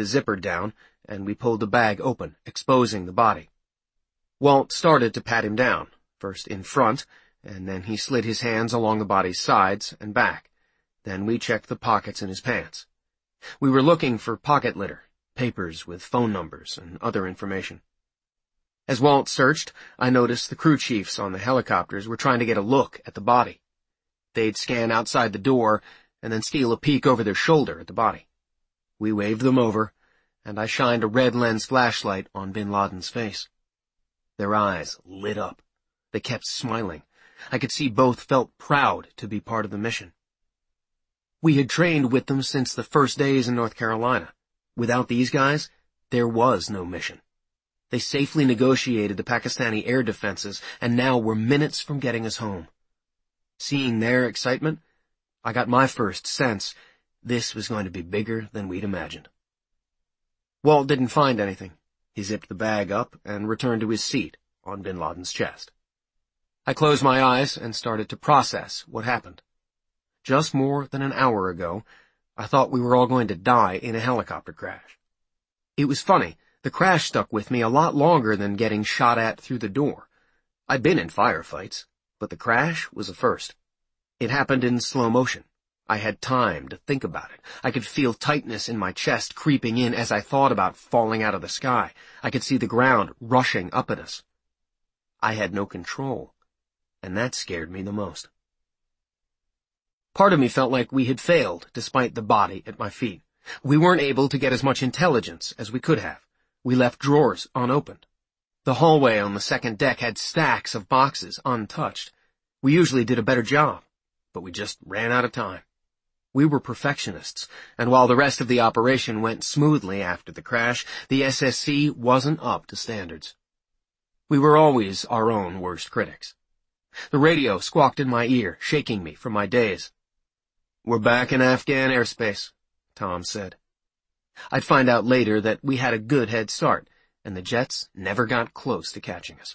the zipper down, and we pulled the bag open, exposing the body. Walt started to pat him down, first in front, and then he slid his hands along the body's sides and back. Then we checked the pockets in his pants. We were looking for pocket litter, papers with phone numbers, and other information. As Walt searched, I noticed the crew chiefs on the helicopters were trying to get a look at the body. They'd scan outside the door, and then steal a peek over their shoulder at the body. We waved them over, and I shined a red lens flashlight on bin Laden's face. Their eyes lit up. They kept smiling. I could see both felt proud to be part of the mission. We had trained with them since the first days in North Carolina. Without these guys, there was no mission. They safely negotiated the Pakistani air defenses and now were minutes from getting us home. Seeing their excitement, I got my first sense this was going to be bigger than we'd imagined. Walt didn't find anything. He zipped the bag up and returned to his seat on bin Laden's chest. I closed my eyes and started to process what happened. Just more than an hour ago, I thought we were all going to die in a helicopter crash. It was funny, the crash stuck with me a lot longer than getting shot at through the door. I'd been in firefights, but the crash was a first. It happened in slow motion. I had time to think about it. I could feel tightness in my chest creeping in as I thought about falling out of the sky. I could see the ground rushing up at us. I had no control, and that scared me the most. Part of me felt like we had failed, despite the body at my feet. We weren't able to get as much intelligence as we could have. We left drawers unopened. The hallway on the second deck had stacks of boxes untouched. We usually did a better job, but we just ran out of time. We were perfectionists, and while the rest of the operation went smoothly after the crash, the SSC wasn't up to standards. We were always our own worst critics. The radio squawked in my ear, shaking me from my daze. "We're back in Afghan airspace," Tom said. I'd find out later that we had a good head start, and the jets never got close to catching us.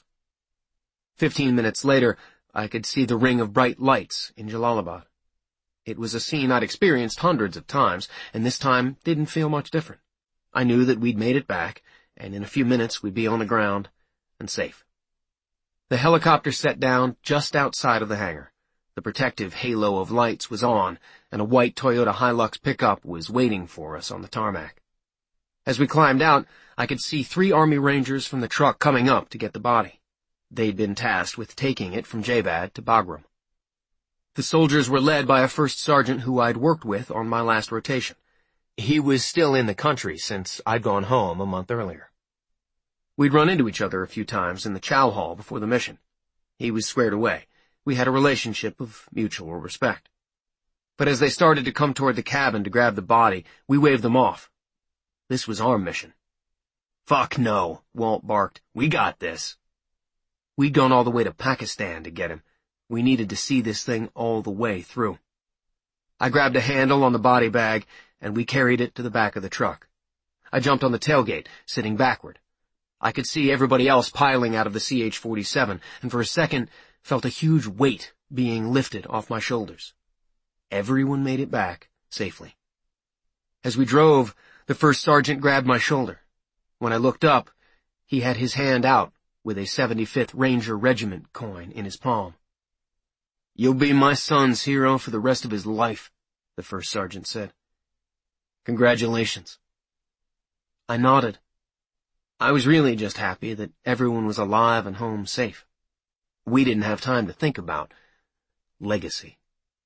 15 minutes later, I could see the ring of bright lights in Jalalabad. It was a scene I'd experienced hundreds of times, and this time didn't feel much different. I knew that we'd made it back, and in a few minutes we'd be on the ground and safe. The helicopter set down just outside of the hangar. The protective halo of lights was on, and a white Toyota Hilux pickup was waiting for us on the tarmac. As we climbed out, I could see 3 Army Rangers from the truck coming up to get the body. They'd been tasked with taking it from Jabad to Bagram. The soldiers were led by a first sergeant who I'd worked with on my last rotation. He was still in the country since I'd gone home a month earlier. We'd run into each other a few times in the chow hall before the mission. He was squared away. We had a relationship of mutual respect. But as they started to come toward the cabin to grab the body, we waved them off. This was our mission. "Fuck no," Walt barked. "We got this." We'd gone all the way to Pakistan to get him. We needed to see this thing all the way through. I grabbed a handle on the body bag, and we carried it to the back of the truck. I jumped on the tailgate, sitting backward. I could see everybody else piling out of the CH-47, and for a second felt a huge weight being lifted off my shoulders. Everyone made it back safely. As we drove, the first sergeant grabbed my shoulder. When I looked up, he had his hand out with a 75th Ranger Regiment coin in his palm. "You'll be my son's hero for the rest of his life," the first sergeant said. "Congratulations." I nodded. I was really just happy that everyone was alive and home safe. We didn't have time to think about legacy.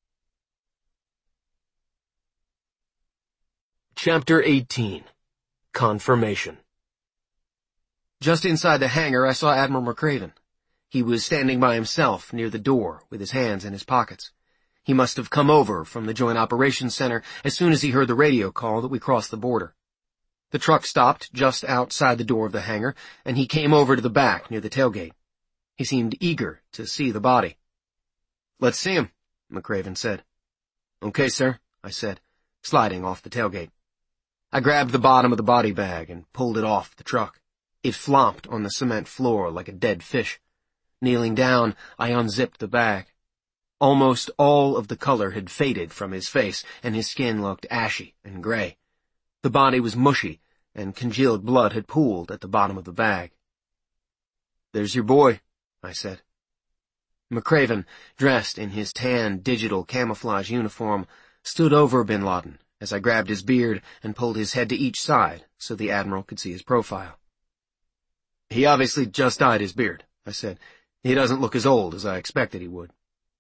Chapter 18. Confirmation. Just inside the hangar, I saw Admiral McCraven. He was standing by himself near the door with his hands in his pockets. He must have come over from the Joint Operations Center as soon as he heard the radio call that we crossed the border. The truck stopped just outside the door of the hangar, and he came over to the back near the tailgate. He seemed eager to see the body. "Let's see him," McCraven said. "Okay, sir," I said, sliding off the tailgate. I grabbed the bottom of the body bag and pulled it off the truck. It flopped on the cement floor like a dead fish. Kneeling down, I unzipped the bag. Almost all of the color had faded from his face, and his skin looked ashy and gray. The body was mushy, and congealed blood had pooled at the bottom of the bag. "There's your boy," I said. McRaven, dressed in his tan digital camouflage uniform, stood over bin Laden as I grabbed his beard and pulled his head to each side so the Admiral could see his profile. "He obviously just dyed his beard," I said. "He doesn't look as old as I expected he would."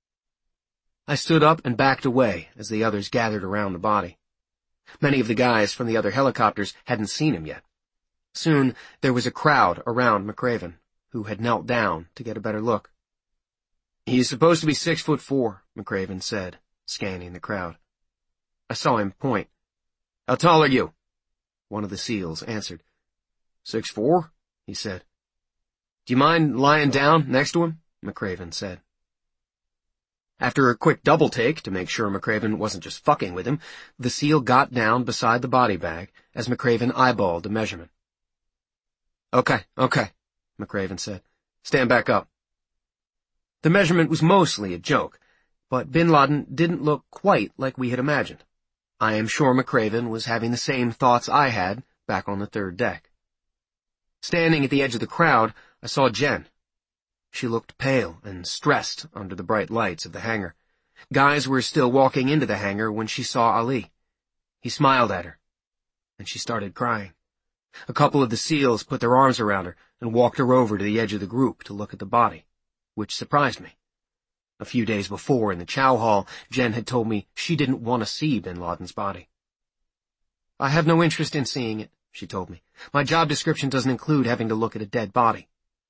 I stood up and backed away as the others gathered around the body. Many of the guys from the other helicopters hadn't seen him yet. Soon there was a crowd around McRaven, who had knelt down to get a better look. "He's supposed to be 6'4", McRaven said, scanning the crowd. I saw him point. "How tall are you?" One of the SEALs answered. 6'4", he said. "Do you mind lying down next to him?" McRaven said. After a quick double take to make sure McRaven wasn't just fucking with him, the SEAL got down beside the body bag as McRaven eyeballed the measurement. Okay, McRaven said. "Stand back up." The measurement was mostly a joke, but bin Laden didn't look quite like we had imagined. I am sure McRaven was having the same thoughts I had back on the third deck. Standing at the edge of the crowd, I saw Jen. She looked pale and stressed under the bright lights of the hangar. Guys were still walking into the hangar when she saw Ali. He smiled at her, and she started crying. A couple of the SEALs put their arms around her and walked her over to the edge of the group to look at the body, which surprised me. A few days before, in the chow hall, Jen had told me she didn't want to see bin Laden's body. "I have no interest in seeing it," she told me. "My job description doesn't include having to look at a dead body."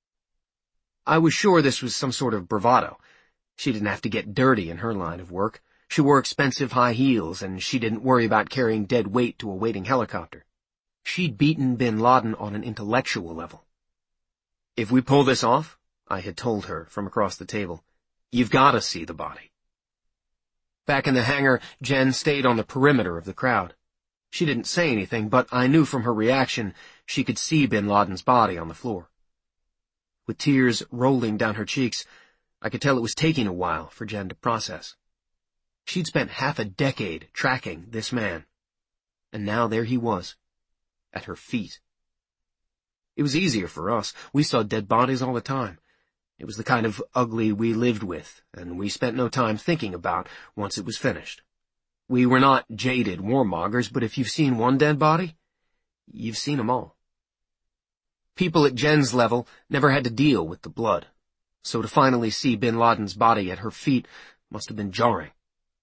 I was sure this was some sort of bravado. She didn't have to get dirty in her line of work. She wore expensive high heels, and she didn't worry about carrying dead weight to a waiting helicopter. She'd beaten bin Laden on an intellectual level. "If we pull this off," I had told her from across the table, "you've got to see the body." Back in the hangar, Jen stayed on the perimeter of the crowd. She didn't say anything, but I knew from her reaction she could see bin Laden's body on the floor. With tears rolling down her cheeks, I could tell it was taking a while for Jen to process. She'd spent half a decade tracking this man, and now there he was, at her feet. It was easier for us. We saw dead bodies all the time. It was the kind of ugly we lived with, and we spent no time thinking about once it was finished. We were not jaded warmongers, but if you've seen one dead body, you've seen them all. People at Jen's level never had to deal with the blood, so to finally see bin Laden's body at her feet must have been jarring.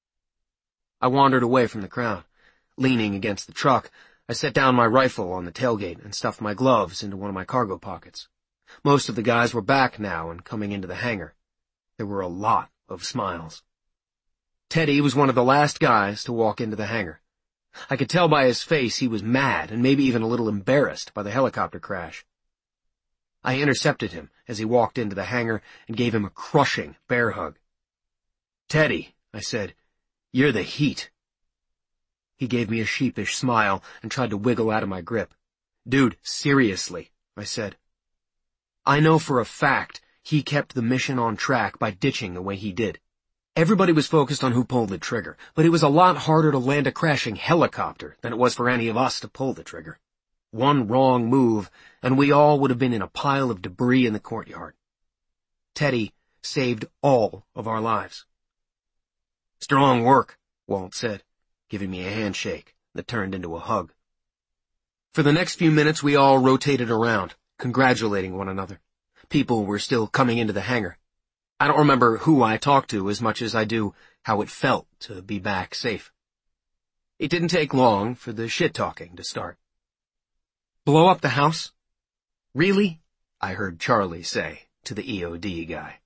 I wandered away from the crowd. Leaning against the truck, I set down my rifle on the tailgate and stuffed my gloves into one of my cargo pockets. Most of the guys were back now and coming into the hangar. There were a lot of smiles. Teddy was one of the last guys to walk into the hangar. I could tell by his face he was mad and maybe even a little embarrassed by the helicopter crash. I intercepted him as he walked into the hangar and gave him a crushing bear hug. "Teddy," I said, "you're the heat." He gave me a sheepish smile and tried to wiggle out of my grip. "Dude, seriously," I said. I know for a fact he kept the mission on track by ditching the way he did. Everybody was focused on who pulled the trigger, but it was a lot harder to land a crashing helicopter than it was for any of us to pull the trigger. One wrong move, and we all would have been in a pile of debris in the courtyard. Teddy saved all of our lives. "Strong work," Walt said, giving me a handshake that turned into a hug. For the next few minutes we all rotated around, congratulating one another. People were still coming into the hangar. I don't remember who I talked to as much as I do how it felt to be back safe. It didn't take long for the shit-talking to start. "Blow up the house?" "Really?" I heard Charlie say to the EOD guy.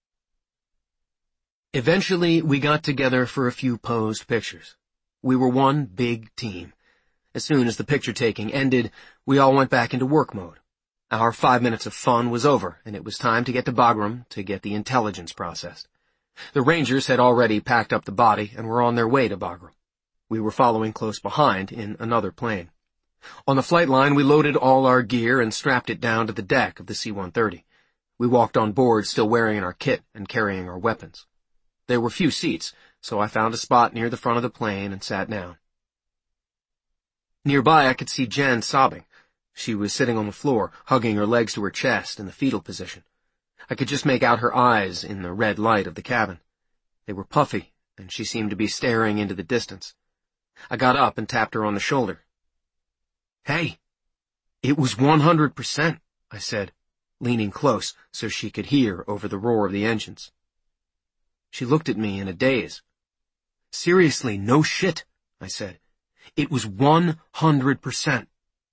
Eventually, we got together for a few posed pictures. We were one big team. As soon as the picture-taking ended, we all went back into work mode. Our 5 minutes of fun was over, and it was time to get to Bagram to get the intelligence processed. The Rangers had already packed up the body and were on their way to Bagram. We were following close behind in another plane. On the flight line, we loaded all our gear and strapped it down to the deck of the C-130. We walked on board still wearing our kit and carrying our weapons. There were few seats, so I found a spot near the front of the plane and sat down. Nearby, I could see Jen sobbing. She was sitting on the floor, hugging her legs to her chest in the fetal position. I could just make out her eyes in the red light of the cabin. They were puffy, and she seemed to be staring into the distance. I got up and tapped her on the shoulder. "Hey, it was 100%, I said, leaning close so she could hear over the roar of the engines. She looked at me in a daze. "Seriously, no shit," I said. "It was 100%.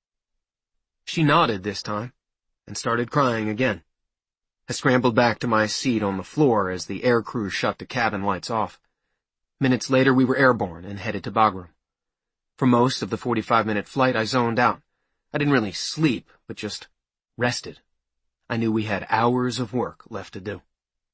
She nodded this time, and started crying again. I scrambled back to my seat on the floor as the air crew shut the cabin lights off. Minutes later, we were airborne and headed to Bagram. For most of the 45-minute flight, I zoned out. I didn't really sleep, but just rested. I knew we had hours of work left to do.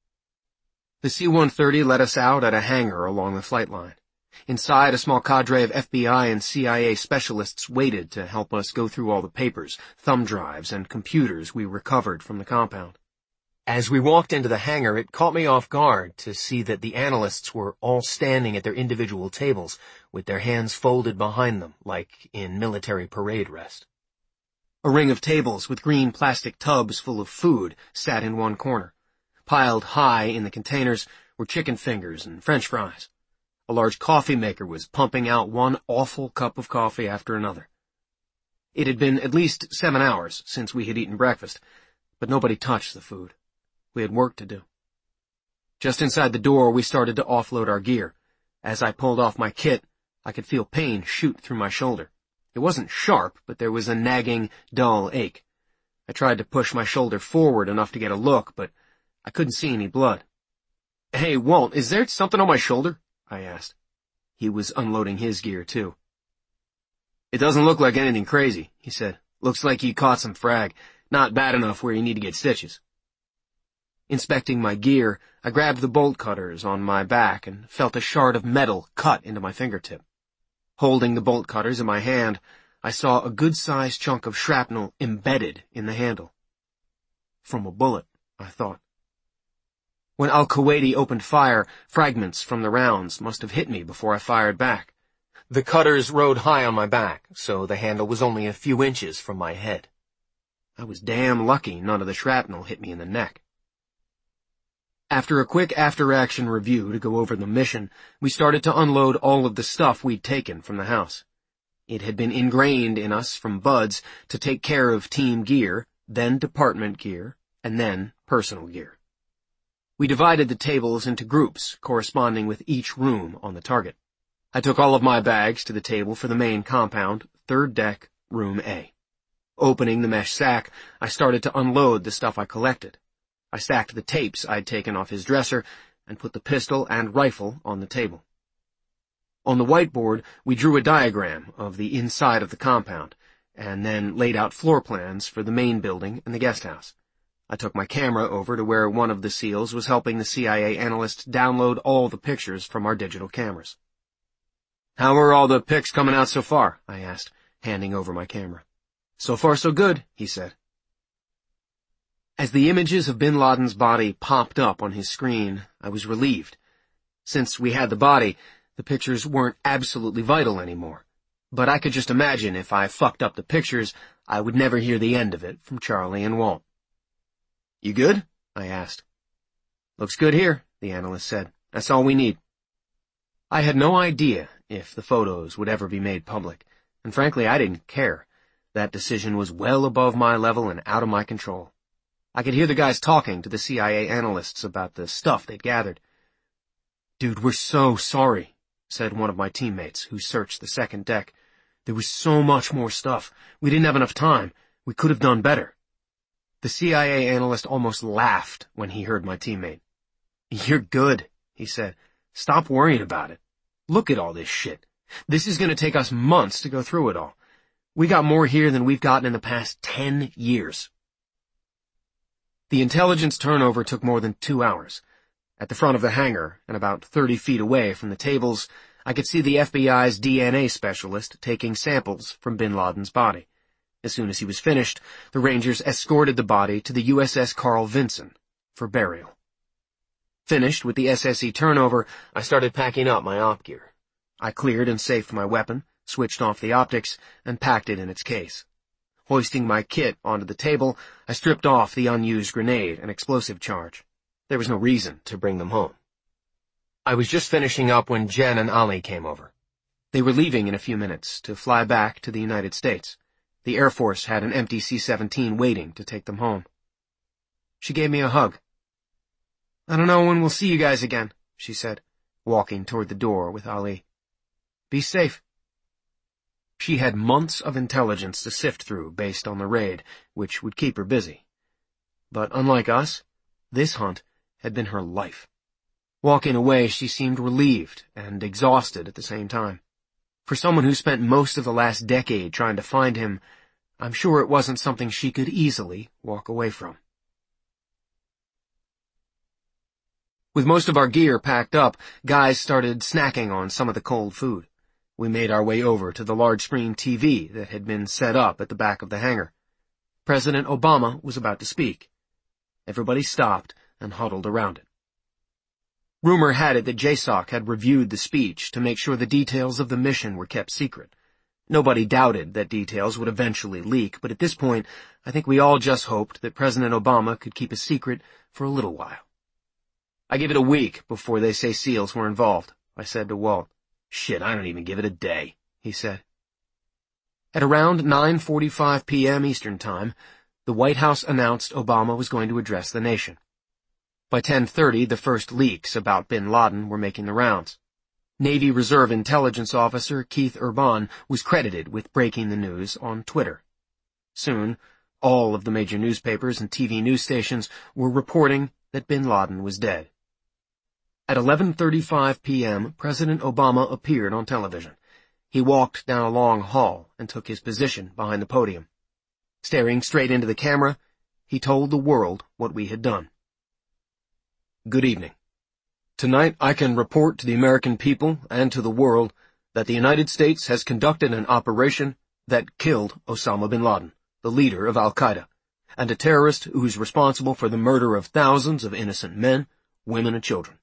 The C-130 let us out at a hangar along the flight line. Inside, a small cadre of FBI and CIA specialists waited to help us go through all the papers, thumb drives, and computers we recovered from the compound. As we walked into the hangar, it caught me off guard to see that the analysts were all standing at their individual tables, with their hands folded behind them, like in military parade rest. A ring of tables with green plastic tubs full of food sat in one corner. Piled high in the containers were chicken fingers and French fries. A large coffee maker was pumping out one awful cup of coffee after another. It had been at least 7 hours since we had eaten breakfast, but nobody touched the food. We had work to do. Just inside the door, we started to offload our gear. As I pulled off my kit, I could feel pain shoot through my shoulder. It wasn't sharp, but there was a nagging, dull ache. I tried to push my shoulder forward enough to get a look, but I couldn't see any blood. "Hey, Walt, is there something on my shoulder?" I asked. He was unloading his gear, too. "It doesn't look like anything crazy," he said. "Looks like you caught some frag. Not bad enough where you need to get stitches." Inspecting my gear, I grabbed the bolt cutters on my back and felt a shard of metal cut into my fingertip. Holding the bolt cutters in my hand, I saw a good-sized chunk of shrapnel embedded in the handle. From a bullet, I thought. When Al-Kuwaiti opened fire, fragments from the rounds must have hit me before I fired back. The cutters rode high on my back, so the handle was only a few inches from my head. I was damn lucky none of the shrapnel hit me in the neck. After a quick after-action review to go over the mission, we started to unload all of the stuff we'd taken from the house. It had been ingrained in us from buds to take care of team gear, then department gear, and then personal gear. We divided the tables into groups corresponding with each room on the target. I took all of my bags to the table for the main compound, third deck, room A. Opening the mesh sack, I started to unload the stuff I collected. I stacked the tapes I'd taken off his dresser and put the pistol and rifle on the table. On the whiteboard, we drew a diagram of the inside of the compound, and then laid out floor plans for the main building and the guest house. I took my camera over to where one of the SEALs was helping the CIA analyst download all the pictures from our digital cameras. "How are all the pics coming out so far?" I asked, handing over my camera. "So far so good," he said. As the images of bin Laden's body popped up on his screen, I was relieved. Since we had the body, the pictures weren't absolutely vital anymore. But I could just imagine if I fucked up the pictures, I would never hear the end of it from Charlie and Walt. "You good?" I asked. "Looks good here," the analyst said. "That's all we need." I had no idea if the photos would ever be made public, and frankly, I didn't care. That decision was well above my level and out of my control. I could hear the guys talking to the CIA analysts about the stuff they'd gathered. "Dude, we're so sorry," said one of my teammates who searched the second deck. "There was so much more stuff. We didn't have enough time. We could have done better." The CIA analyst almost laughed when he heard my teammate. "You're good," he said. "Stop worrying about it. Look at all this shit. This is going to take us months to go through it all. We got more here than we've gotten in the past 10 years. The intelligence turnover took more than 2 hours. At the front of the hangar, and about 30 feet away from the tables, I could see the FBI's DNA specialist taking samples from bin Laden's body. As soon as he was finished, the Rangers escorted the body to the USS Carl Vinson for burial. Finished with the SSE turnover, I started packing up my op gear. I cleared and safed my weapon, switched off the optics, and packed it in its case. Hoisting my kit onto the table, I stripped off the unused grenade and explosive charge. There was no reason to bring them home. I was just finishing up when Jen and Ali came over. They were leaving in a few minutes to fly back to the United States. The Air Force had an empty C-17 waiting to take them home. She gave me a hug. "I don't know when we'll see you guys again," she said, walking toward the door with Ali. "Be safe." She had months of intelligence to sift through based on the raid, which would keep her busy. But unlike us, this hunt had been her life. Walking away, she seemed relieved and exhausted at the same time. For someone who spent most of the last decade trying to find him, I'm sure it wasn't something she could easily walk away from. With most of our gear packed up, guys started snacking on some of the cold food. We made our way over to the large-screen TV that had been set up at the back of the hangar. President Obama was about to speak. Everybody stopped and huddled around it. Rumor had it that JSOC had reviewed the speech to make sure the details of the mission were kept secret. Nobody doubted that details would eventually leak, but at this point, I think we all just hoped that President Obama could keep a secret for a little while. "I give it a week before they say SEALs were involved," I said to Walt. "Shit, I don't even give it a day," he said. At around 9:45 p.m. Eastern Time, the White House announced Obama was going to address the nation. By 10:30, the first leaks about bin Laden were making the rounds. Navy Reserve Intelligence Officer Keith Urban was credited with breaking the news on Twitter. Soon, all of the major newspapers and TV news stations were reporting that bin Laden was dead. At 11:35 p.m., President Obama appeared on television. He walked down a long hall and took his position behind the podium. Staring straight into the camera, he told the world what we had done. "Good evening. Tonight I can report to the American people and to the world that the United States has conducted an operation that killed Osama bin Laden, the leader of Al-Qaeda, and a terrorist who is responsible for the murder of thousands of innocent men, women, and children."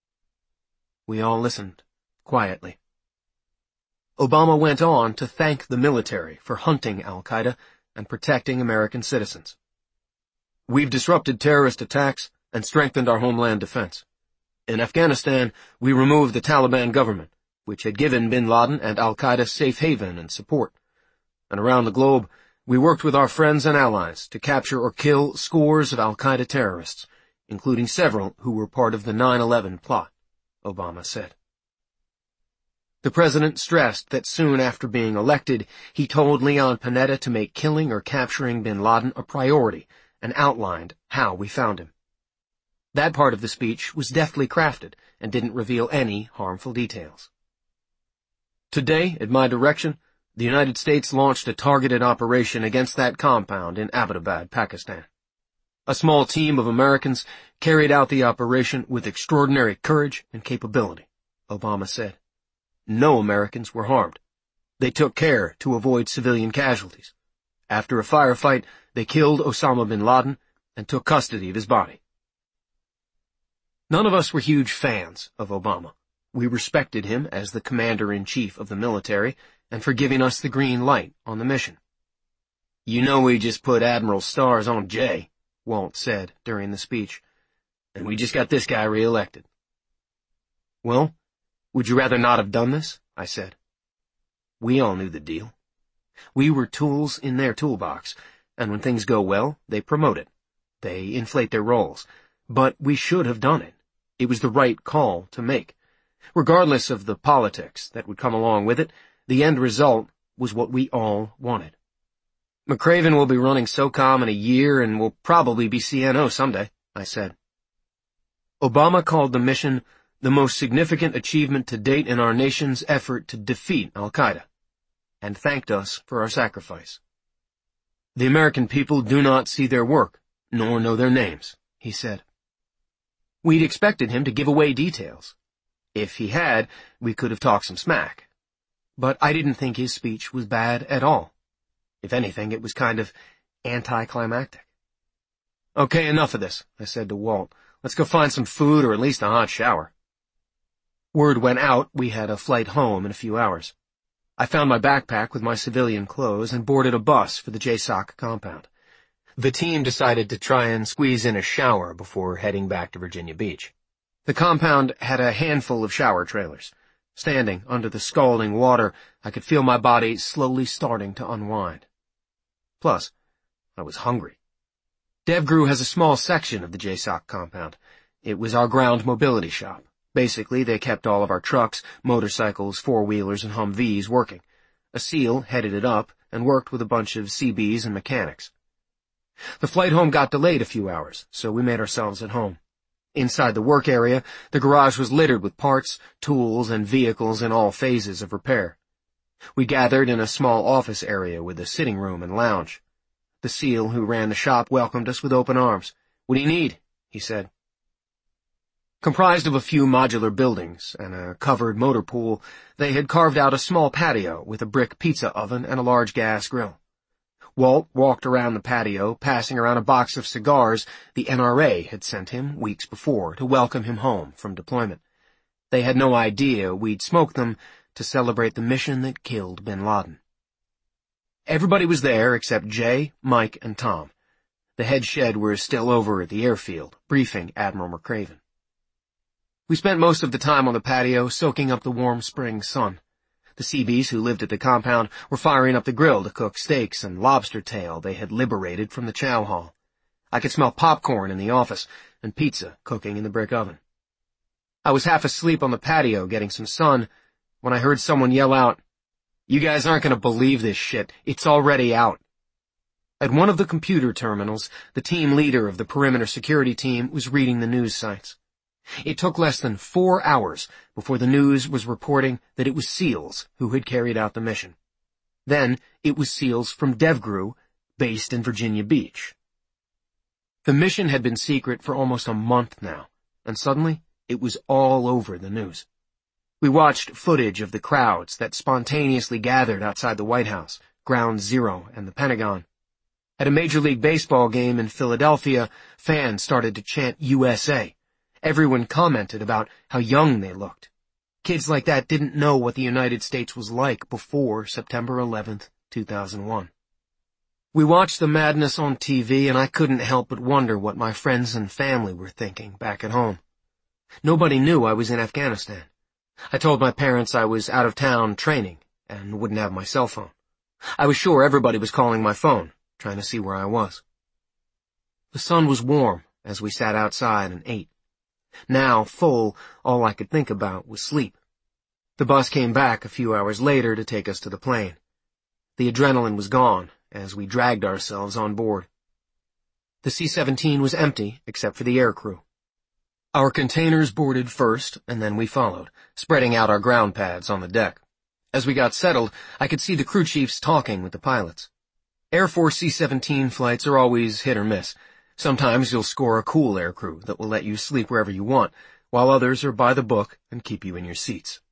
We all listened, quietly. Obama went on to thank the military for hunting Al-Qaeda and protecting American citizens. "We've disrupted terrorist attacks and strengthened our homeland defense. In Afghanistan, we removed the Taliban government, which had given bin Laden and Al-Qaeda safe haven and support. And around the globe, we worked with our friends and allies to capture or kill scores of Al-Qaeda terrorists, including several who were part of the 9/11 plot," Obama said. The president stressed that soon after being elected, he told Leon Panetta to make killing or capturing bin Laden a priority and outlined how we found him. That part of the speech was deftly crafted and didn't reveal any harmful details. "Today, at my direction, the United States launched a targeted operation against that compound in Abbottabad, Pakistan. A small team of Americans carried out the operation with extraordinary courage and capability," Obama said. "No Americans were harmed. They took care to avoid civilian casualties. After a firefight, they killed Osama bin Laden and took custody of his body." None of us were huge fans of Obama. We respected him as the commander-in-chief of the military and for giving us the green light on the mission. "You know we just put Admiral Stars on Jay," Walt said during the speech, "and we just got this guy reelected." "Well, would you rather not have done this?" I said. We all knew the deal. We were tools in their toolbox, and when things go well, they promote it. They inflate their roles. But we should have done it. It was the right call to make. Regardless of the politics that would come along with it, the end result was what we all wanted. "McRaven will be running SOCOM in a year and will probably be CNO someday," I said. Obama called the mission the most significant achievement to date in our nation's effort to defeat Al-Qaeda, and thanked us for our sacrifice. "The American people do not see their work, nor know their names," he said. We'd expected him to give away details. If he had, we could have talked some smack. But I didn't think his speech was bad at all. If anything, it was kind of anticlimactic. "Okay, enough of this," I said to Walt. "Let's go find some food or at least a hot shower." Word went out we had a flight home in a few hours. I found my backpack with my civilian clothes and boarded a bus for the JSOC compound. The team decided to try and squeeze in a shower before heading back to Virginia Beach. The compound had a handful of shower trailers. Standing under the scalding water, I could feel my body slowly starting to unwind. Plus, I was hungry. DevGru has a small section of the JSOC compound. It was our ground mobility shop. Basically, they kept all of our trucks, motorcycles, four-wheelers, and Humvees working. A SEAL headed it up and worked with a bunch of CBs and mechanics. The flight home got delayed a few hours, so we made ourselves at home. Inside the work area, the garage was littered with parts, tools, and vehicles in all phases of repair. We gathered in a small office area with a sitting room and lounge. The SEAL who ran the shop welcomed us with open arms. "What do you need?" he said. Comprised of a few modular buildings and a covered motor pool, they had carved out a small patio with a brick pizza oven and a large gas grill. Walt walked around the patio, passing around a box of cigars the NRA had sent him weeks before to welcome him home from deployment. They had no idea we'd smoked them to celebrate the mission that killed bin Laden. Everybody was there except Jay, Mike, and Tom. The head shed were still over at the airfield, briefing Admiral McCraven. We spent most of the time on the patio soaking up the warm spring sun. The CBs who lived at the compound were firing up the grill to cook steaks and lobster tail they had liberated from the chow hall. I could smell popcorn in the office and pizza cooking in the brick oven. I was half asleep on the patio getting some sun when I heard someone yell out, "You guys aren't going to believe this shit. It's already out." At one of the computer terminals, the team leader of the perimeter security team was reading the news sites. It took less than 4 hours before the news was reporting that it was SEALs who had carried out the mission. Then it was SEALs from DevGru, based in Virginia Beach. The mission had been secret for almost a month now, and suddenly it was all over the news. We watched footage of the crowds that spontaneously gathered outside the White House, Ground Zero, and the Pentagon. At a Major League Baseball game in Philadelphia, fans started to chant USA. Everyone commented about how young they looked. Kids like that didn't know what the United States was like before September 11th, 2001. We watched the madness on TV, and I couldn't help but wonder what my friends and family were thinking back at home. Nobody knew I was in Afghanistan. I told my parents I was out of town training and wouldn't have my cell phone. I was sure everybody was calling my phone, trying to see where I was. The sun was warm as we sat outside and ate. Now, full, all I could think about was sleep. The bus came back a few hours later to take us to the plane. The adrenaline was gone as we dragged ourselves on board. The C-17 was empty except for the aircrew. Our containers boarded first, and then we followed, spreading out our ground pads on the deck. As we got settled, I could see the crew chiefs talking with the pilots. Air Force C-17 flights are always hit or miss. Sometimes you'll score a cool aircrew that will let you sleep wherever you want, while others are by the book and keep you in your seats.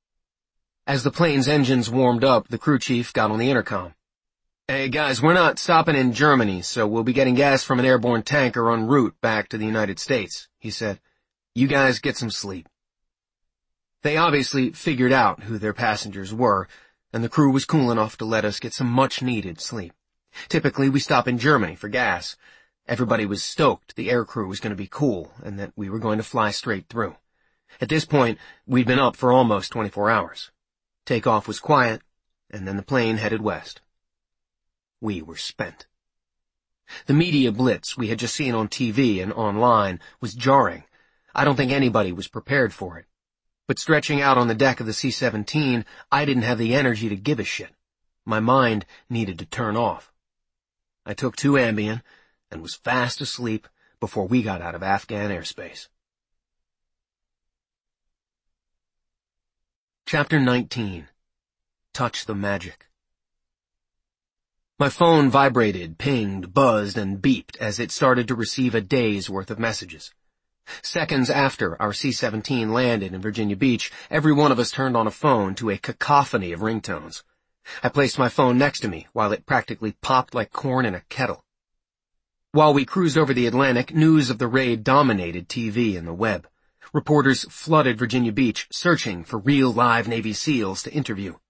As the plane's engines warmed up, the crew chief got on the intercom. "Hey guys, we're not stopping in Germany, so we'll be getting gas from an airborne tanker en route back to the United States," he said. "You guys get some sleep." They obviously figured out who their passengers were, and the crew was cool enough to let us get some much-needed sleep. Typically, we stop in Germany for gas. Everybody was stoked the aircrew was going to be cool and that we were going to fly straight through. At this point, we'd been up for almost 24 hours. Takeoff was quiet, and then the plane headed west. We were spent. The media blitz we had just seen on TV and online was jarring. I don't think anybody was prepared for it. But stretching out on the deck of the C-17, I didn't have the energy to give a shit. My mind needed to turn off. I took 2 Ambien and was fast asleep before we got out of Afghan airspace. Chapter 19. Touch the Magic. My phone vibrated, pinged, buzzed, and beeped as it started to receive a day's worth of messages. Seconds after our C-17 landed in Virginia Beach, every one of us turned on a phone to a cacophony of ringtones. I placed my phone next to me while it practically popped like corn in a kettle. While we cruised over the Atlantic, news of the raid dominated TV and the web. Reporters flooded Virginia Beach, searching for real live Navy SEALs to interview.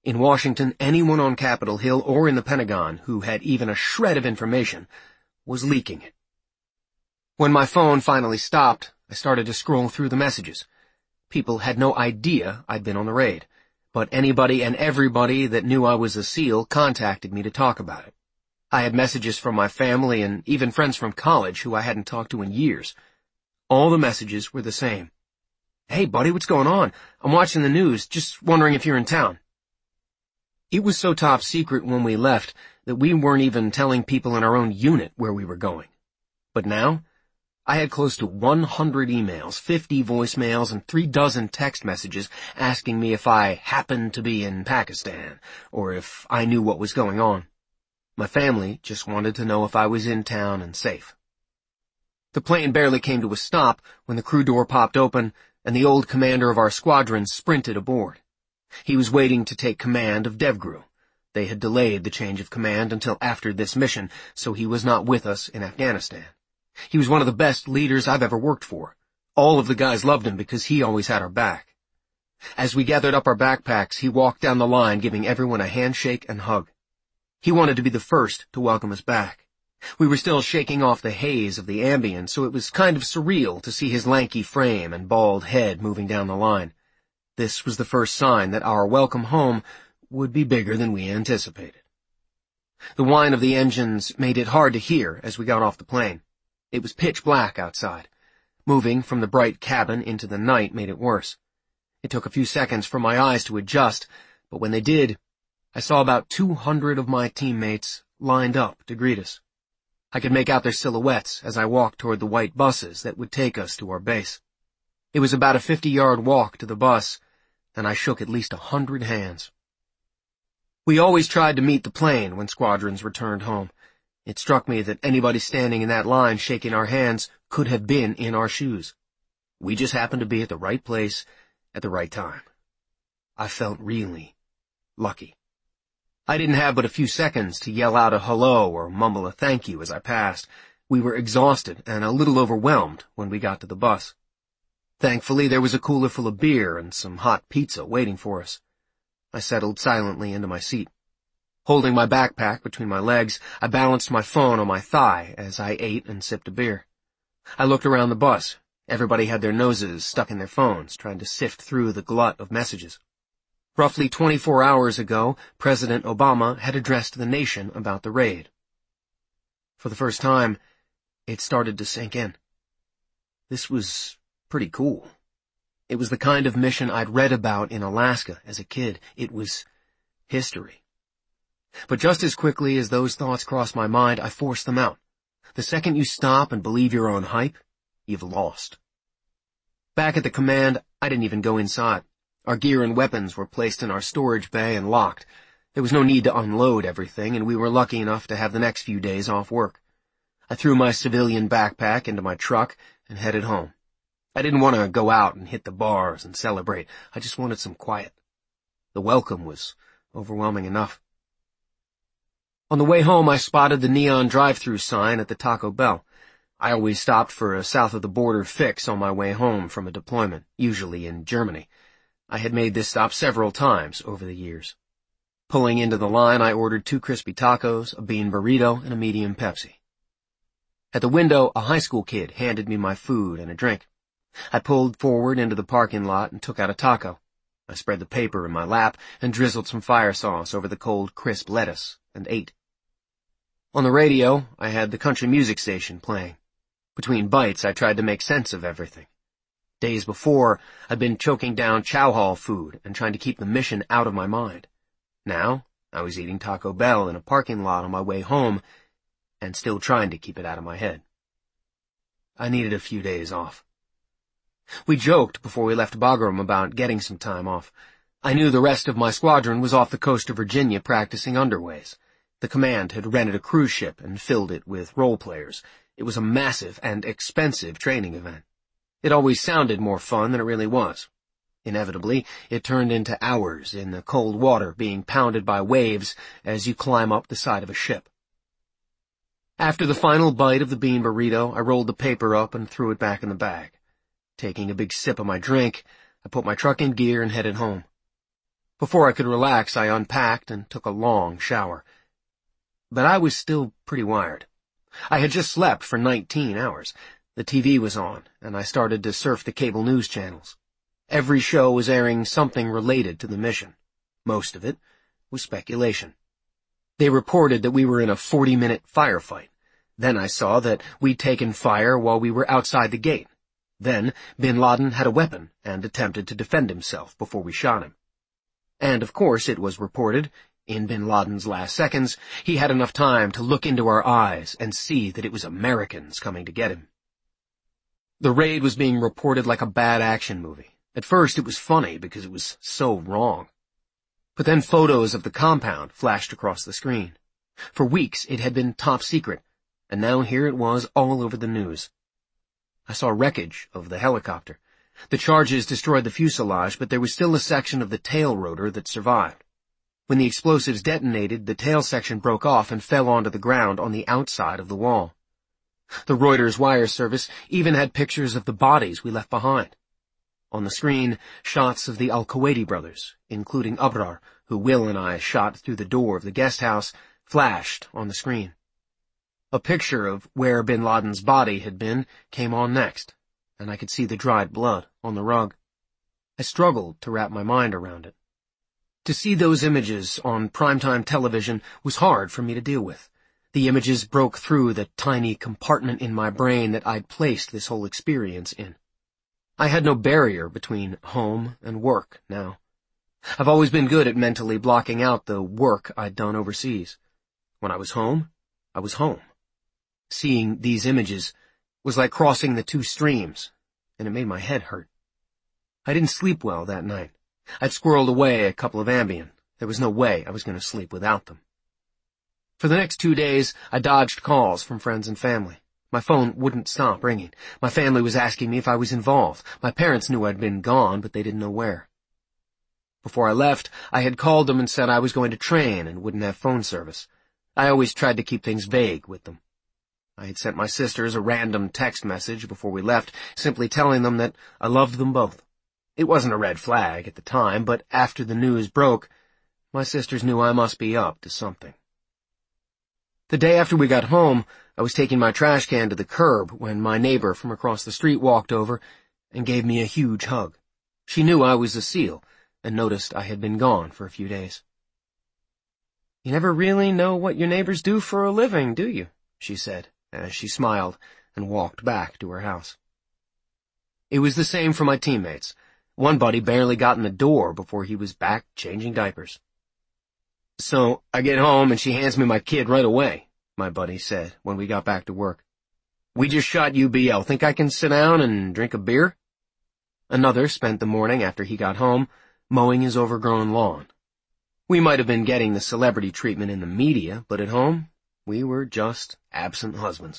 In Washington, anyone on Capitol Hill or in the Pentagon who had even a shred of information was leaking it. When my phone finally stopped, I started to scroll through the messages. People had no idea I'd been on the raid, but anybody and everybody that knew I was a SEAL contacted me to talk about it. I had messages from my family and even friends from college who I hadn't talked to in years. All the messages were the same. "Hey, buddy, what's going on? I'm watching the news, just wondering if you're in town." It was so top secret when we left that we weren't even telling people in our own unit where we were going. But now, I had close to 100 emails, 50 voicemails, and 36 text messages asking me if I happened to be in Pakistan, or if I knew what was going on. My family just wanted to know if I was in town and safe. The plane barely came to a stop when the crew door popped open and the old commander of our squadron sprinted aboard. He was waiting to take command of DevGru. They had delayed the change of command until after this mission, so he was not with us in Afghanistan. He was one of the best leaders I've ever worked for. All of the guys loved him because he always had our back. As we gathered up our backpacks, he walked down the line giving everyone a handshake and hug. He wanted to be the first to welcome us back. We were still shaking off the haze of the Ambien, so it was kind of surreal to see his lanky frame and bald head moving down the line. This was the first sign that our welcome home would be bigger than we anticipated. The whine of the engines made it hard to hear as we got off the plane. It was pitch black outside. Moving from the bright cabin into the night made it worse. It took a few seconds for my eyes to adjust, but when they did, I saw about 200 of my teammates lined up to greet us. I could make out their silhouettes as I walked toward the white buses that would take us to our base. It was about a 50-yard walk to the bus, and I shook at least 100 hands. We always tried to meet the plane when squadrons returned home. It struck me that anybody standing in that line shaking our hands could have been in our shoes. We just happened to be at the right place at the right time. I felt really lucky. I didn't have but a few seconds to yell out a hello or mumble a thank you as I passed. We were exhausted and a little overwhelmed when we got to the bus. Thankfully, there was a cooler full of beer and some hot pizza waiting for us. I settled silently into my seat. Holding my backpack between my legs, I balanced my phone on my thigh as I ate and sipped a beer. I looked around the bus. Everybody had their noses stuck in their phones, trying to sift through the glut of messages. Roughly 24 hours ago, President Obama had addressed the nation about the raid. For the first time, it started to sink in. This was pretty cool. It was the kind of mission I'd read about in Alaska as a kid. It was history. But just as quickly as those thoughts crossed my mind, I forced them out. The second you stop and believe your own hype, you've lost. Back at the command, I didn't even go inside. Our gear and weapons were placed in our storage bay and locked. There was no need to unload everything, and we were lucky enough to have the next few days off work. I threw my civilian backpack into my truck and headed home. I didn't want to go out and hit the bars and celebrate. I just wanted some quiet. The welcome was overwhelming enough. On the way home, I spotted the neon drive-through sign at the Taco Bell. I always stopped for a south-of-the-border fix on my way home from a deployment, usually in Germany. I had made this stop several times over the years. Pulling into the line, I ordered 2 crispy tacos, a bean burrito, and a medium Pepsi. At the window, a high school kid handed me my food and a drink. I pulled forward into the parking lot and took out a taco. I spread the paper in my lap and drizzled some fire sauce over the cold, crisp lettuce and ate. On the radio, I had the country music station playing. Between bites, I tried to make sense of everything. Days before, I'd been choking down chow hall food and trying to keep the mission out of my mind. Now, I was eating Taco Bell in a parking lot on my way home and still trying to keep it out of my head. I needed a few days off. We joked before we left Bagram about getting some time off. I knew the rest of my squadron was off the coast of Virginia practicing underways. The command had rented a cruise ship and filled it with role players. It was a massive and expensive training event. It always sounded more fun than it really was. Inevitably, it turned into hours in the cold water being pounded by waves as you climb up the side of a ship. After the final bite of the bean burrito, I rolled the paper up and threw it back in the bag. Taking a big sip of my drink, I put my truck in gear and headed home. Before I could relax, I unpacked and took a long shower. But I was still pretty wired. I had just slept for 19 hours. The TV was on, and I started to surf the cable news channels. Every show was airing something related to the mission. Most of it was speculation. They reported that we were in a 40-minute firefight. Then I saw that we'd taken fire while we were outside the gate. Then bin Laden had a weapon and attempted to defend himself before we shot him. And of course it was reported, in bin Laden's last seconds, he had enough time to look into our eyes and see that it was Americans coming to get him. The raid was being reported like a bad action movie. At first it was funny because it was so wrong. But then photos of the compound flashed across the screen. For weeks it had been top secret, and now here it was all over the news. I saw wreckage of the helicopter. The charges destroyed the fuselage, but there was still a section of the tail rotor that survived. When the explosives detonated, the tail section broke off and fell onto the ground on the outside of the wall. The Reuters wire service even had pictures of the bodies we left behind. On the screen, shots of the Al-Kuwaiti brothers, including Abrar, who Will and I shot through the door of the guest house, flashed on the screen. A picture of where bin Laden's body had been came on next, and I could see the dried blood on the rug. I struggled to wrap my mind around it. To see those images on primetime television was hard for me to deal with. The images broke through the tiny compartment in my brain that I'd placed this whole experience in. I had no barrier between home and work now. I've always been good at mentally blocking out the work I'd done overseas. When I was home, I was home. Seeing these images was like crossing the two streams, and it made my head hurt. I didn't sleep well that night. I'd squirreled away a couple of Ambien. There was no way I was going to sleep without them. For the next 2 days, I dodged calls from friends and family. My phone wouldn't stop ringing. My family was asking me if I was involved. My parents knew I'd been gone, but they didn't know where. Before I left, I had called them and said I was going to train and wouldn't have phone service. I always tried to keep things vague with them. I had sent my sisters a random text message before we left, simply telling them that I loved them both. It wasn't a red flag at the time, but after the news broke, my sisters knew I must be up to something. The day after we got home, I was taking my trash can to the curb when my neighbor from across the street walked over and gave me a huge hug. She knew I was a SEAL and noticed I had been gone for a few days. "You never really know what your neighbors do for a living, do you?" she said, as she smiled and walked back to her house. It was the same for my teammates. One buddy barely got in the door before he was back changing diapers. "So I get home and she hands me my kid right away," my buddy said when we got back to work. "We just shot UBL. Think I can sit down and drink a beer?" Another spent the morning after he got home mowing his overgrown lawn. We might have been getting the celebrity treatment in the media, but at home, we were just absent husbands.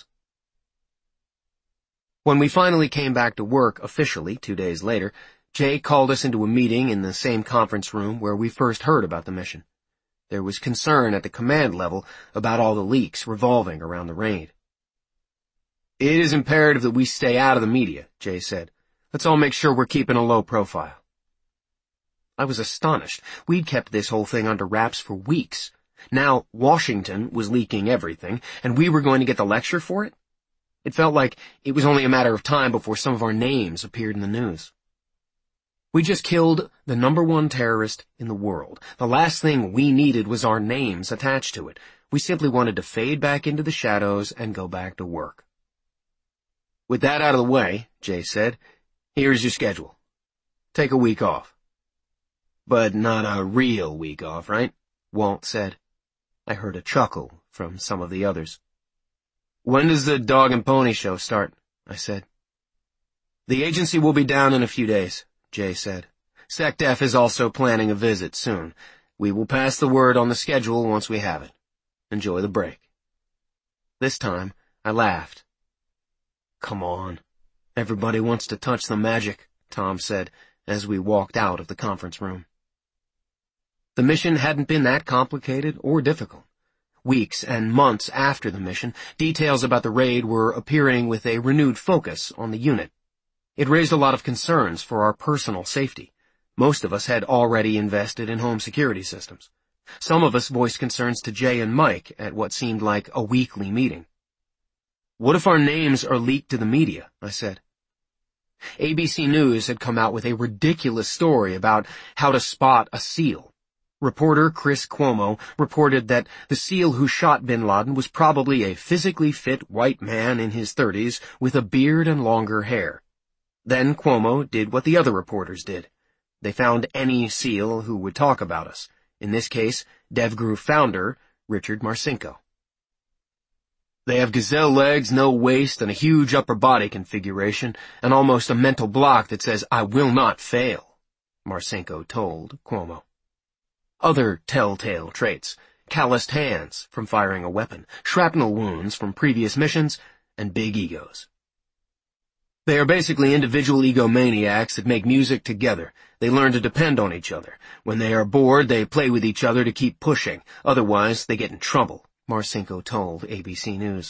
When we finally came back to work officially 2 days later, Jay called us into a meeting in the same conference room where we first heard about the mission. There was concern at the command level about all the leaks revolving around the raid. "It is imperative that we stay out of the media," Jay said. "Let's all make sure we're keeping a low profile." I was astonished. We'd kept this whole thing under wraps for weeks. Now Washington was leaking everything, and we were going to get the lecture for it? It felt like it was only a matter of time before some of our names appeared in the news. We just killed the #1 terrorist in the world. The last thing we needed was our names attached to it. We simply wanted to fade back into the shadows and go back to work. "With that out of the way," Jay said, "here's your schedule. Take a week off." "But not a real week off, right?" Walt said. I heard a chuckle from some of the others. "When does the dog and pony show start?" I said. "The agency will be down in a few days," Jay said. "SecDef is also planning a visit soon. We will pass the word on the schedule once we have it. Enjoy the break." This time, I laughed. "Come on. Everybody wants to touch the magic," Tom said as we walked out of the conference room. The mission hadn't been that complicated or difficult. Weeks and months after the mission, details about the raid were appearing with a renewed focus on the unit. It raised a lot of concerns for our personal safety, Most of us had already invested in home security systems. Some of us voiced concerns to Jay and Mike at what seemed like a weekly meeting. "What if our names are leaked to the media?" I said. ABC News had come out with a ridiculous story about how to spot a SEAL. Reporter Chris Cuomo reported that the SEAL who shot bin Laden was probably a physically fit white man in his 30s with a beard and longer hair. Then Cuomo did what the other reporters did. They found any SEAL who would talk about us. In this case, DevGru founder Richard Marcinko. "They have gazelle legs, no waist, and a huge upper body configuration, and almost a mental block that says, 'I will not fail,'" Marcinko told Cuomo. Other telltale traits: calloused hands from firing a weapon, shrapnel wounds from previous missions, and big egos. "They are basically individual egomaniacs that make music together. They learn to depend on each other. When they are bored, they play with each other to keep pushing. Otherwise, they get in trouble," Marcinko told ABC News.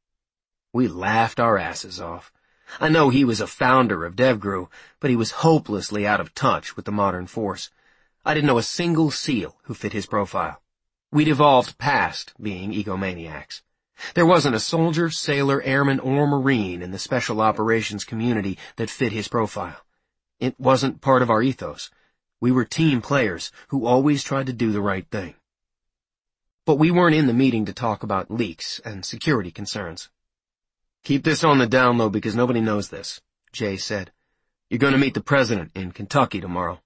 We laughed our asses off. I know he was a founder of DevGru, but he was hopelessly out of touch with the modern force. I didn't know a single SEAL who fit his profile. We'd evolved past being egomaniacs. There wasn't a soldier, sailor, airman, or Marine in the special operations community that fit his profile. It wasn't part of our ethos. We were team players who always tried to do the right thing. But we weren't in the meeting to talk about leaks and security concerns. "Keep this on the down low because nobody knows this," Jay said. "You're going to meet the president in Kentucky tomorrow."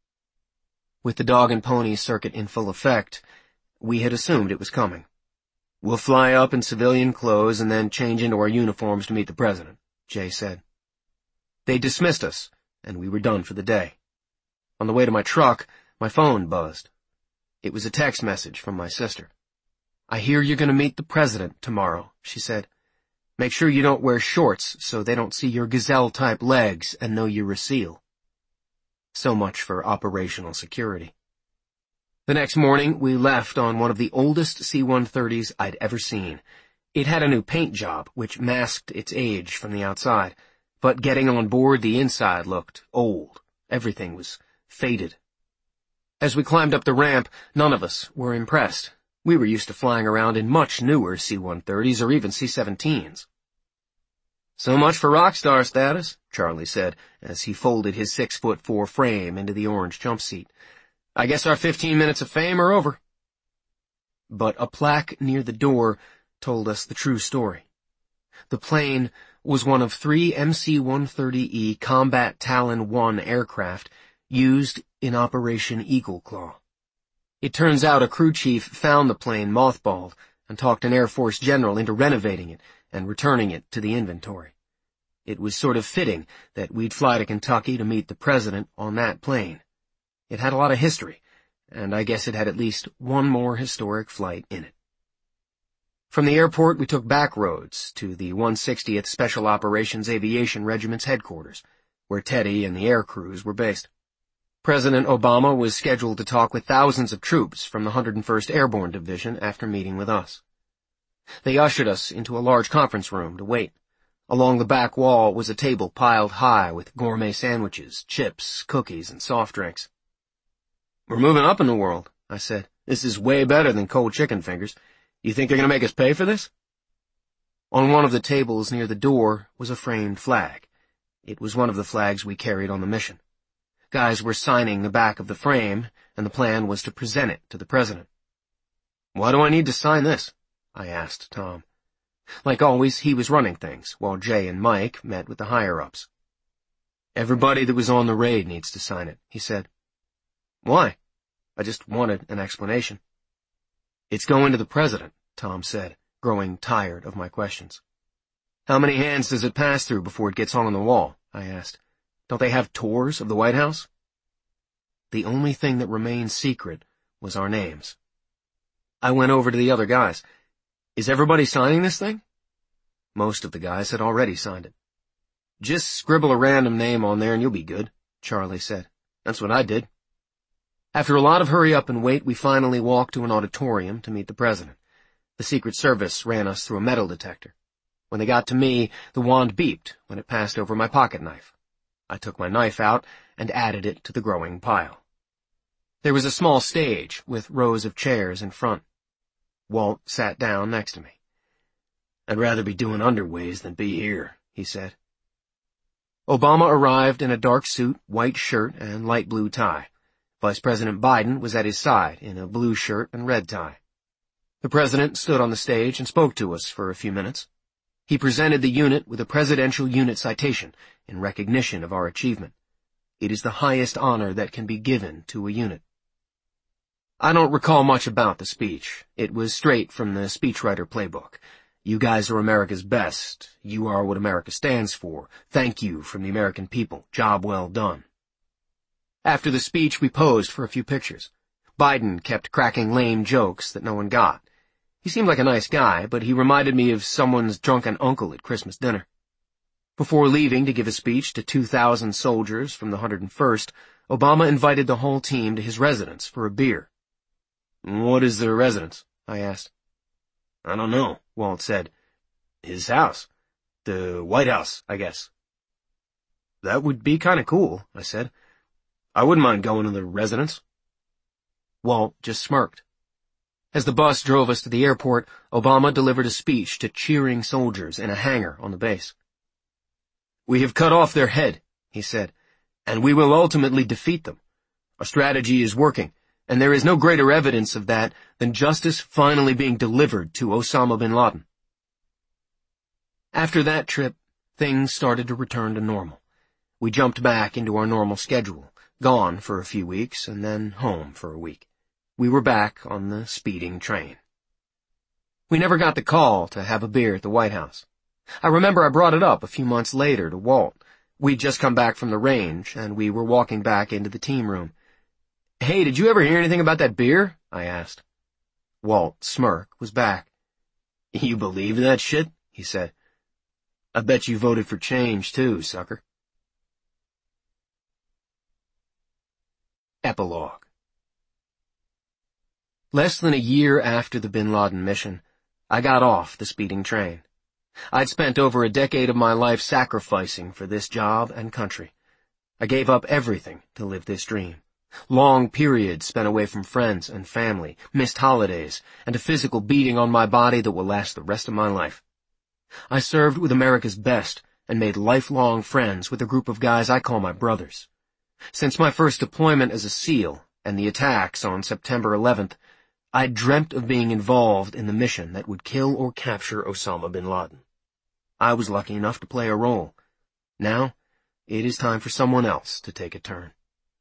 With the dog and pony circuit in full effect, we had assumed it was coming. "We'll fly up in civilian clothes and then change into our uniforms to meet the president," Jay said. They dismissed us, and we were done for the day. On the way to my truck, my phone buzzed. It was a text message from my sister. "I hear you're going to meet the president tomorrow," she said. "Make sure you don't wear shorts so they don't see your gazelle-type legs and know you're a SEAL." So much for operational security. The next morning, we left on one of the oldest C-130s I'd ever seen. It had a new paint job, which masked its age from the outside, but getting on board, the inside looked old. Everything was faded. As we climbed up the ramp, none of us were impressed. We were used to flying around in much newer C-130s or even C-17s. "So much for rock star status," Charlie said, as he folded his 6'4" frame into the orange jump seat. "I guess our 15 minutes of fame are over." But a plaque near the door told us the true story. The plane was one of 3 MC-130E Combat Talon I aircraft used in Operation Eagle Claw. It turns out a crew chief found the plane mothballed and talked an Air Force general into renovating it and returning it to the inventory. It was sort of fitting that we'd fly to Kentucky to meet the president on that plane. It had a lot of history, and I guess it had at least one more historic flight in it. From the airport, we took back roads to the 160th Special Operations Aviation Regiment's headquarters, where Teddy and the air crews were based. President Obama was scheduled to talk with thousands of troops from the 101st Airborne Division after meeting with us. They ushered us into a large conference room to wait. Along the back wall was a table piled high with gourmet sandwiches, chips, cookies, and soft drinks. "We're moving up in the world," I said. "This is way better than cold chicken fingers. You think they're going to make us pay for this?" On one of the tables near the door was a framed flag. It was one of the flags we carried on the mission. Guys were signing the back of the frame, and the plan was to present it to the president. "Why do I need to sign this?" I asked Tom. Like always, he was running things, while Jay and Mike met with the higher-ups. "Everybody that was on the raid needs to sign it," he said. "Why?" I just wanted an explanation. "It's going to the president," Tom said, growing tired of my questions. "How many hands does it pass through before it gets hung on the wall?" I asked. "Don't they have tours of the White House?" The only thing that remained secret was our names. I went over to the other guys. "Is everybody signing this thing?" Most of the guys had already signed it. "Just scribble a random name on there and you'll be good," Charlie said. "That's what I did." After a lot of hurry up and wait, we finally walked to an auditorium to meet the president. The Secret Service ran us through a metal detector. When they got to me, the wand beeped when it passed over my pocket knife. I took my knife out and added it to the growing pile. There was a small stage with rows of chairs in front. Walt sat down next to me. "I'd rather be doing underways than be here," he said. Obama arrived in a dark suit, white shirt, and light blue tie. Vice President Biden was at his side in a blue shirt and red tie. The president stood on the stage and spoke to us for a few minutes. He presented the unit with a Presidential Unit Citation in recognition of our achievement. It is the highest honor that can be given to a unit. I don't recall much about the speech. It was straight from the speechwriter playbook. "You guys are America's best. You are what America stands for. Thank you from the American people. Job well done." After the speech, we posed for a few pictures. Biden kept cracking lame jokes that no one got. He seemed like a nice guy, but he reminded me of someone's drunken uncle at Christmas dinner. Before leaving to give a speech to 2,000 soldiers from the 101st, Obama invited the whole team to his residence for a beer. "What is the residence?" I asked. "I don't know," Walt said. "His house. The White House, I guess." "That would be kinda cool," I said. "I wouldn't mind going to the residence." Walt just smirked. As the bus drove us to the airport, Obama delivered a speech to cheering soldiers in a hangar on the base. "We have cut off their head," he said, "and we will ultimately defeat them. Our strategy is working, and there is no greater evidence of that than justice finally being delivered to Osama bin Laden." After that trip, things started to return to normal. We jumped back into our normal schedule, gone for a few weeks and then home for a week. We were back on the speeding train. We never got the call to have a beer at the White House. I remember I brought it up a few months later to Walt. We'd just come back from the range, and we were walking back into the team room. "Hey, did you ever hear anything about that beer?" I asked. Walt's smirk was back. "You believe that shit?" he said. "I bet you voted for change too, sucker." Epilogue. Less than a year after the Bin Laden mission, I got off the speeding train. I'd spent over a decade of my life sacrificing for this job and country. I gave up everything to live this dream. Long periods spent away from friends and family, missed holidays, and a physical beating on my body that will last the rest of my life. I served with America's best and made lifelong friends with a group of guys I call my brothers. Since my first deployment as a SEAL and the attacks on September 11th, I dreamt of being involved in the mission that would kill or capture Osama bin Laden. I was lucky enough to play a role. Now, it is time for someone else to take a turn.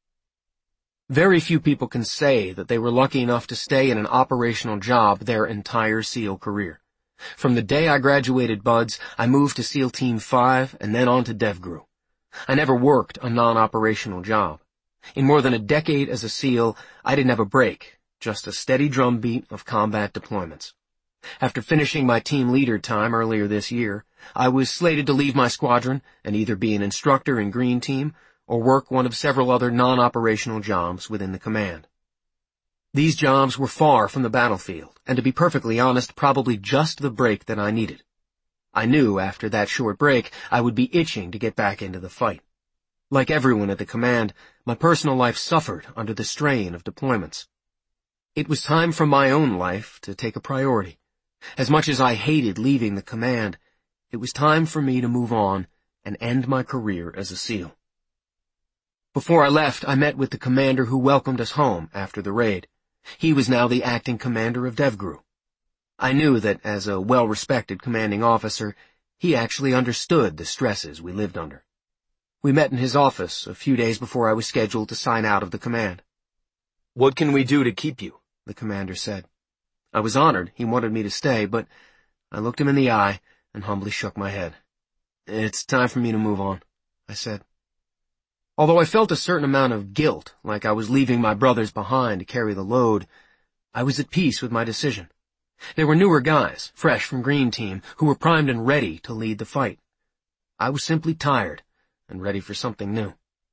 Very few people can say that they were lucky enough to stay in an operational job their entire SEAL career. From the day I graduated BUD/S, I moved to SEAL Team 5 and then on to DevGRU. I never worked a non-operational job. In more than a decade as a SEAL, I didn't have a break, just a steady drumbeat of combat deployments. After finishing my team leader time earlier this year, I was slated to leave my squadron and either be an instructor in Green Team or work one of several other non-operational jobs within the command. These jobs were far from the battlefield, and to be perfectly honest, probably just the break that I needed. I knew after that short break I would be itching to get back into the fight. Like everyone at the command, my personal life suffered under the strain of deployments. It was time for my own life to take a priority. As much as I hated leaving the command, it was time for me to move on and end my career as a SEAL. Before I left, I met with the commander who welcomed us home after the raid. He was now the acting commander of DevGRU. I knew that as a well-respected commanding officer, he actually understood the stresses we lived under. We met in his office a few days before I was scheduled to sign out of the command. "What can we do to keep you?" the commander said. I was honored he wanted me to stay, but I looked him in the eye and humbly shook my head. "It's time for me to move on," I said. Although I felt a certain amount of guilt, like I was leaving my brothers behind to carry the load, I was at peace with my decision. There were newer guys, fresh from Green Team, who were primed and ready to lead the fight. I was simply tired and ready for something new.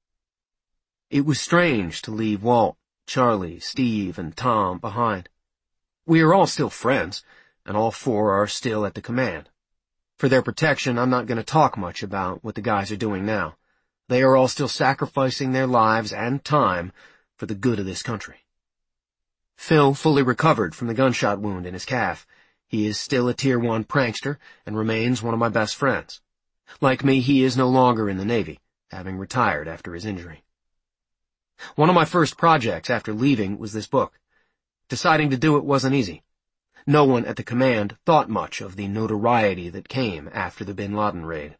It was strange to leave Walt, Charlie, Steve, and Tom behind. We are all still friends, and all four are still at the command. For their protection, I'm not going to talk much about what the guys are doing now. They are all still sacrificing their lives and time for the good of this country. Phil fully recovered from the gunshot wound in his calf. He is still a Tier 1 prankster and remains one of my best friends. Like me, he is no longer in the Navy, having retired after his injury. One of my first projects after leaving was this book. Deciding to do it wasn't easy. No one at the command thought much of the notoriety that came after the Bin Laden raid.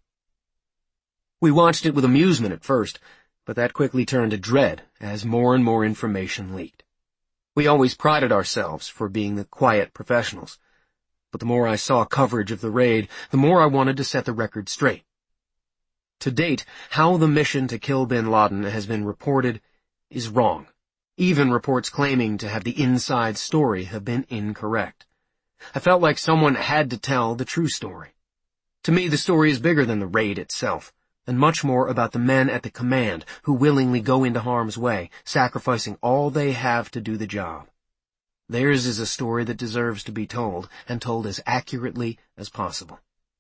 We watched it with amusement at first, but that quickly turned to dread as more and more information leaked. We always prided ourselves for being the quiet professionals, but the more I saw coverage of the raid, the more I wanted to set the record straight. To date, how the mission to kill Bin Laden has been reported is wrong. Even reports claiming to have the inside story have been incorrect. I felt like someone had to tell the true story. To me, the story is bigger than the raid itself, and much more about the men at the command who willingly go into harm's way, sacrificing all they have to do the job. Theirs is a story that deserves to be told, and told as accurately as possible.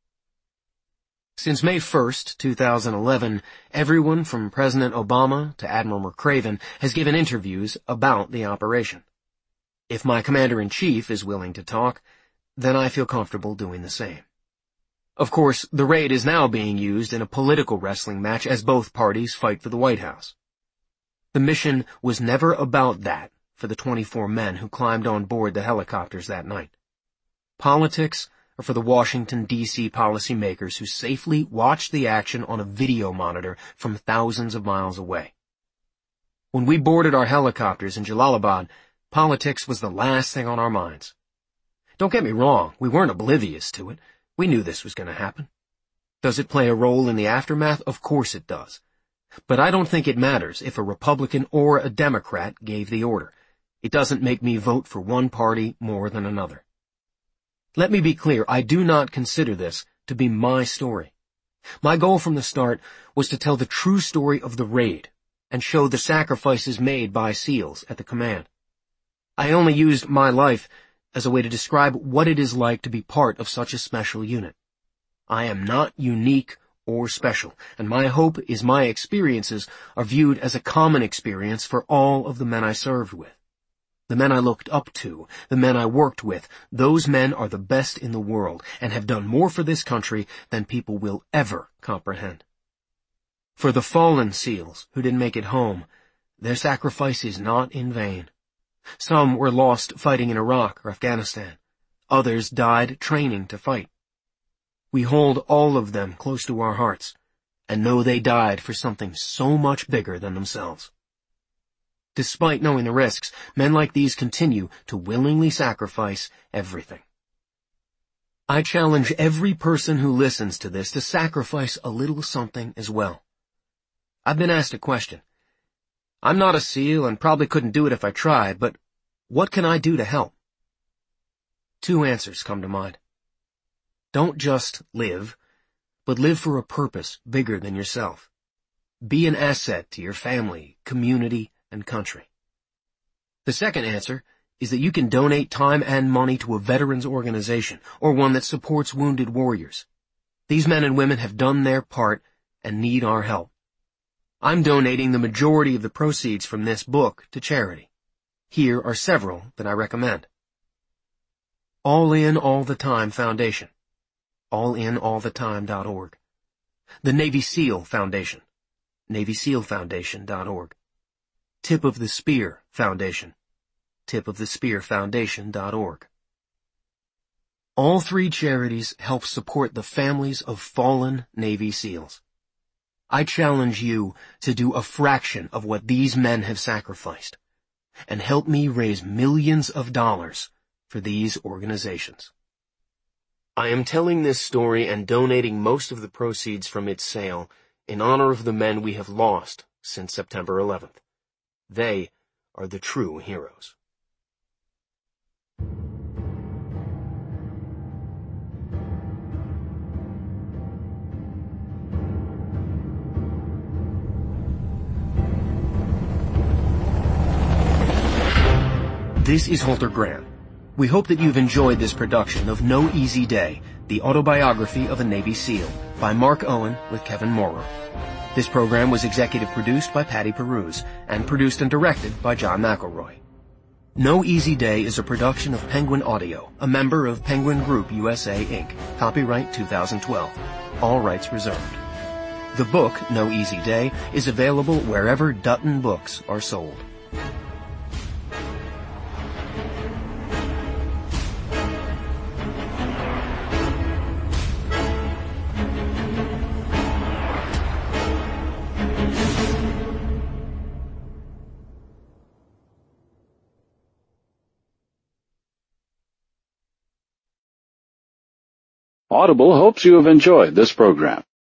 Since May 1st, 2011, everyone from President Obama to Admiral McRaven has given interviews about the operation. If my Commander-in-Chief is willing to talk, then I feel comfortable doing the same. Of course, the raid is now being used in a political wrestling match as both parties fight for the White House. The mission was never about that for the 24 men who climbed on board the helicopters that night. Politics are for the Washington, D.C. policymakers who safely watched the action on a video monitor from thousands of miles away. When we boarded our helicopters in Jalalabad, politics was the last thing on our minds. Don't get me wrong, we weren't oblivious to it. We knew this was going to happen. Does it play a role in the aftermath? Of course it does. But I don't think it matters if a Republican or a Democrat gave the order. It doesn't make me vote for one party more than another. Let me be clear, I do not consider this to be my story. My goal from the start was to tell the true story of the raid and show the sacrifices made by SEALs at the command. I only used my life as a way to describe what it is like to be part of such a special unit. I am not unique or special, and my hope is my experiences are viewed as a common experience for all of the men I served with. The men I looked up to, the men I worked with, those men are the best in the world and have done more for this country than people will ever comprehend. For the fallen SEALs who didn't make it home, their sacrifice is not in vain. Some were lost fighting in Iraq or Afghanistan. Others died training to fight. We hold all of them close to our hearts and know they died for something so much bigger than themselves. Despite knowing the risks, men like these continue to willingly sacrifice everything. I challenge every person who listens to this to sacrifice a little something as well. I've been asked a question. I'm not a SEAL and probably couldn't do it if I tried, but what can I do to help? Two answers come to mind. Don't just live, but live for a purpose bigger than yourself. Be an asset to your family, community, and country. The second answer is that you can donate time and money to a veterans organization or one that supports wounded warriors. These men and women have done their part and need our help. I'm donating the majority of the proceeds from this book to charity. Here are several that I recommend. All In All the Time Foundation, allinallthetime.org. The Navy SEAL Foundation, NavySEALFoundation.org. Tip of the Spear Foundation, tipofthespearfoundation.org. All three charities help support the families of fallen Navy SEALs. I challenge you to do a fraction of what these men have sacrificed and help me raise millions of dollars for these organizations. I am telling this story and donating most of the proceeds from its sale in honor of the men we have lost since September 11th. They are the true heroes. This is Halter Graham. We hope that you've enjoyed this production of No Easy Day, the autobiography of a Navy SEAL, by Mark Owen with Kevin Morrow. This program was executive produced by Patty Peruse and produced and directed by John McElroy. No Easy Day is a production of Penguin Audio, a member of Penguin Group USA, Inc. Copyright 2012. All rights reserved. The book, No Easy Day, is available wherever Dutton books are sold. Audible hopes you have enjoyed this program.